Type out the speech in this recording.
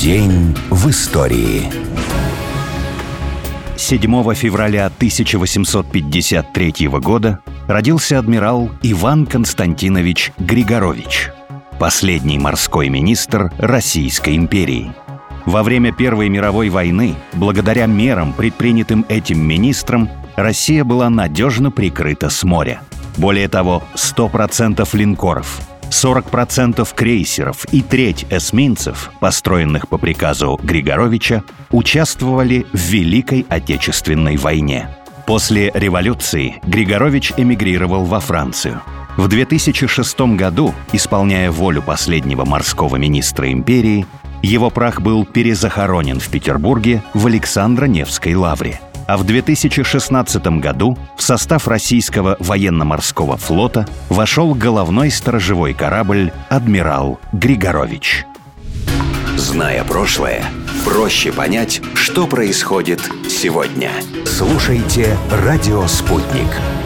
День в истории. 7 февраля 1853 года родился адмирал Иван Константинович Григорович, последний морской министр Российской империи. Во время Первой мировой войны, благодаря мерам, предпринятым этим министром, Россия была надежно прикрыта с моря. Более того, 100% линкоров, 40% крейсеров и треть эсминцев, построенных по приказу Григоровича, участвовали в Великой Отечественной войне. После революции Григорович эмигрировал во Францию. В 2006 году, исполняя волю последнего морского министра империи, его прах был перезахоронен в Петербурге в Александро-Невской лавре. А в 2016 году в состав российского военно-морского флота вошел головной сторожевой корабль «Адмирал Григорович». Зная прошлое, проще понять, что происходит сегодня. Слушайте «Радио Спутник».